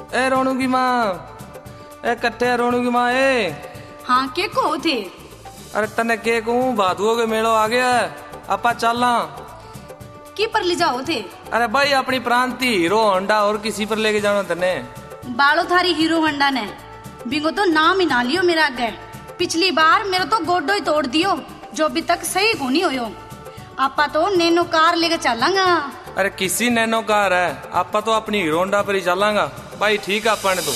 ए रोनू की माँ, ए कट्टे रोनू की माँ ए। हाँ के को थे? अरे तने के कहूँ भादुओं के मेलो आ गया है, आपा चलना की पर ले जाओ थे? अरे भाई अपनी प्रांति हीरो होंडा और किसी पर लेके जाना तने। बालो थारी हीरो होंडा ने बिंगो तो नाम ही ना लियो मेरा आगे। पिछली बार मेरा तो गोडो ही तोड़ दियो जो अभी तक सही को नहीं होयो। आपा तो नैनो कार लेके चलांगा। अरे किसी नैनो कार है, आपा तो अपनी हीरो होंडा पर ही चलांगा भाई। ठीक है आपा ने तो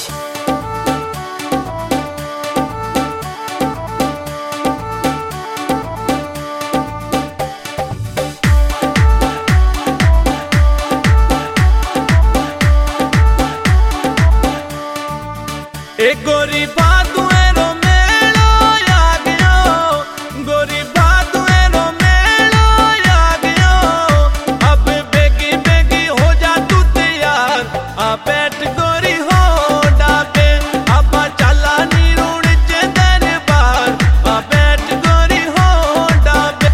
एक गोरी भादुएरो मेलो आ गयो, गोरी भादुएरो मेलो आ गयो। अब बेगी बेगी हो जा तू तैयार, आ बैठ गोरी होंडा पे, आपा चला नी रूण चे दरबार, आ बैठ गोरी होंडा पे।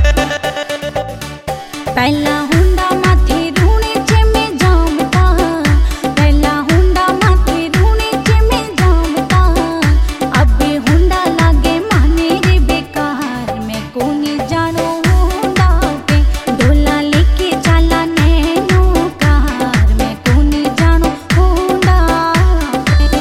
पहला हुंडा माथे रूणे चे में जामता, पहला हुंडा माथे रूणे चे में जामता। अब हुंडा लागे माने रे बेकार, मैं कोनी जानो हुंडा पे, डोला लेके चला नैनो कार, मैं कोनी जानो हुंडा पे।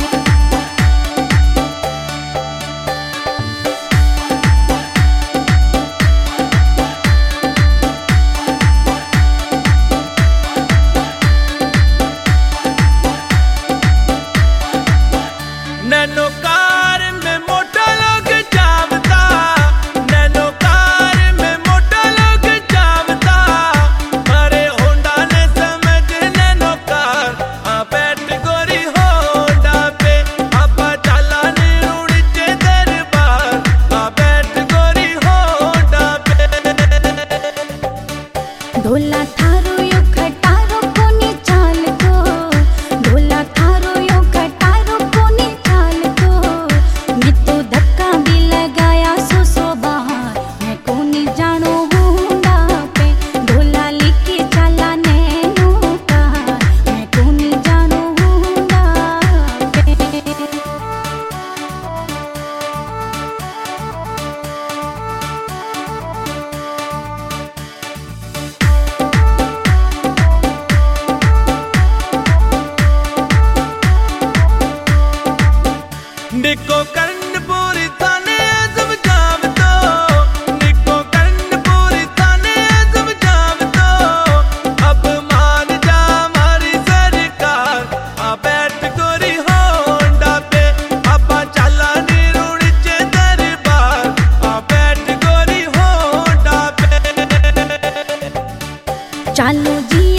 नैनो कार में मोटा लोग जावता, नैनो कार में मोटा लोग जावता। अरे होंडा ने समझ नैनो कार, आ बैठ गोरी होंडा पे, आपा चला नी रूण चे दरबार, आ बैठ गोरी होंडा पे। ढोला थारो यो खटारो कोनी चाल को, ढोला थारो यो खटारो कोनी चाल को। मैं तो धक्का भी लगाया सो बाहर, मैं कोनी जानो हुंडा पे, ढोला लेके चला नैनो कार, मैं कोनी जानो हुंडा पे। निको कर्णपुरी थाने आजम जाम तो, निको कर्णपुरी थाने आजम जाम तो। अब मान जा हमारी सरकार, आ बैठ गोरी होंडा पे, आपा चला नी रूण चे दरबार, आ बैठ गोरी होंडा पे। चालो जी